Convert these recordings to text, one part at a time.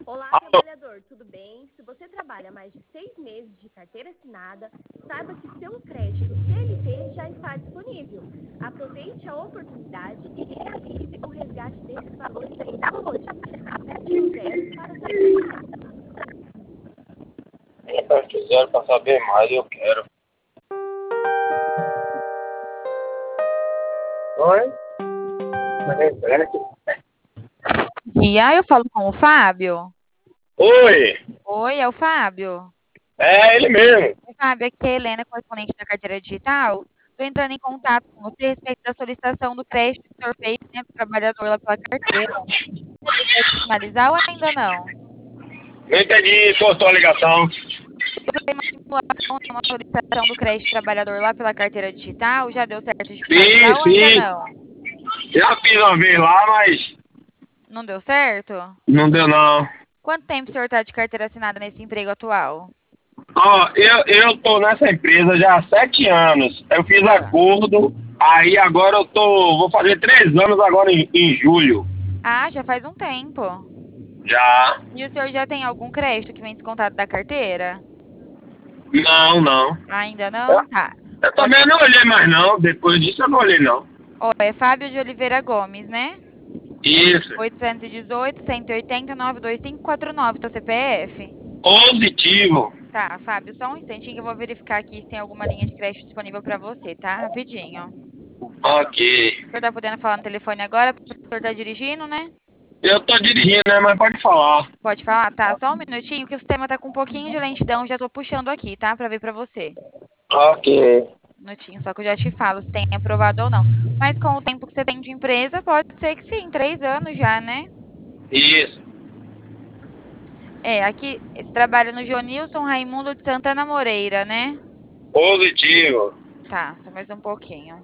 Olá, Alô? trabalhador, tudo bem? Se você trabalha mais de 6 meses de carteira assinada, saiba que seu crédito CLT já está disponível. Aproveite a oportunidade e realize o resgate desses valores ainda hoje. Aperte o 0 para saber. Então, se quiser para saber mais, eu quero. Oi? Dia, eu falo com o Fábio. Oi, Oi, é o Fábio. é ele mesmo. Oi, Fábio, aqui é a Helena, correspondente da carteira digital. Estou entrando em contato com você a respeito da solicitação do crédito que o senhor fez, né, para o trabalhador lá pela carteira. Você deu certo de finalizar ou ainda não? Não entendi, cortou a ligação. Eu falei uma simulação, uma solicitação do crédito do trabalhador lá pela carteira digital. Já deu certo de Sim, finalizar ou ainda sim. não? Já fiz uma vez lá, mas Não deu certo? não deu não. Quanto tempo o senhor está de carteira assinada nesse emprego atual? Ó, eu tô nessa empresa já há 7 anos. Eu fiz Ah. acordo, aí agora vou fazer 3 anos agora em julho. Ah, já faz um tempo. Já. E o senhor já tem algum crédito que vem descontado da carteira? Não. Ainda Eu, não? Tá. eu Pode... também não olhei mais não, depois disso eu não olhei não. Ó, é Fábio de Oliveira Gomes, né? Isso. 818-180-92549, seu CPF? Positivo. Tá, Fábio, só um instantinho que eu vou verificar aqui se tem alguma linha de crédito disponível para você, tá? Rapidinho. Ok. O senhor tá podendo falar no telefone agora? Porque o senhor tá dirigindo, né? Eu tô dirigindo, né? Mas pode falar. Pode falar? Tá, só um minutinho que o sistema tá com um pouquinho de lentidão, já tô puxando aqui, tá? Pra ver pra você. Ok. Um minutinho, só que eu já te falo se tem aprovado ou não. Mas com o tempo que você tem de empresa, pode ser que sim, 3 anos já, né? Isso. É, aqui, esse trabalho no Jonilson Raimundo de Santana Moreira, né? Positivo. Tá, só mais um pouquinho.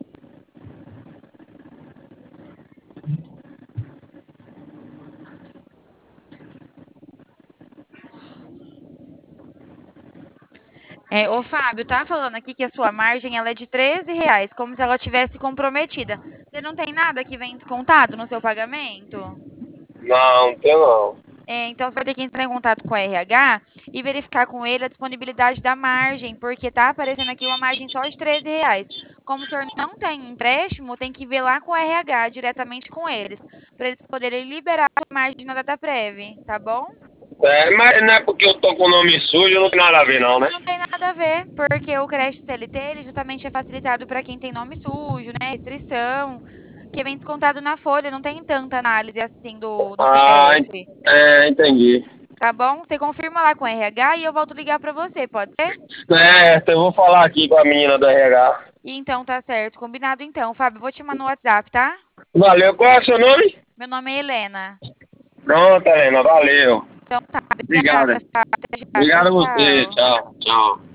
É, ô Fábio, tá falando aqui que a sua margem ela é de R$ 13, como se ela tivesse comprometida. Você não tem nada que vem descontado no seu pagamento? Não tem não. É, então você vai ter que entrar em contato com a RH e verificar com ele a disponibilidade da margem, porque tá aparecendo aqui uma margem só de R$ 13. Como o senhor não tem empréstimo, tem que ver lá com o RH, diretamente com eles, para eles poderem liberar a margem na data prévia, tá bom? É, mas não é porque eu tô com o nome sujo, não tem nada a ver não, né? Não tem nada a ver, porque o crédito CLT ele justamente é facilitado para quem tem nome sujo, né? Restrição, que vem descontado na folha, não tem tanta análise assim do Ah, CPF. entendi. Tá bom? Você confirma lá com o RH e eu volto a ligar para você, pode ser? Certo, eu vou falar aqui com a menina do RH. E então tá certo, combinado então. Fábio, vou te mandar no WhatsApp, tá? Valeu, qual é o seu nome? Meu nome é Helena. Pronto, Helena, valeu. Então tá, Obrigado. obrigada, Fábio. Até já. Obrigado a Tchau, você, tchau. tchau, tchau.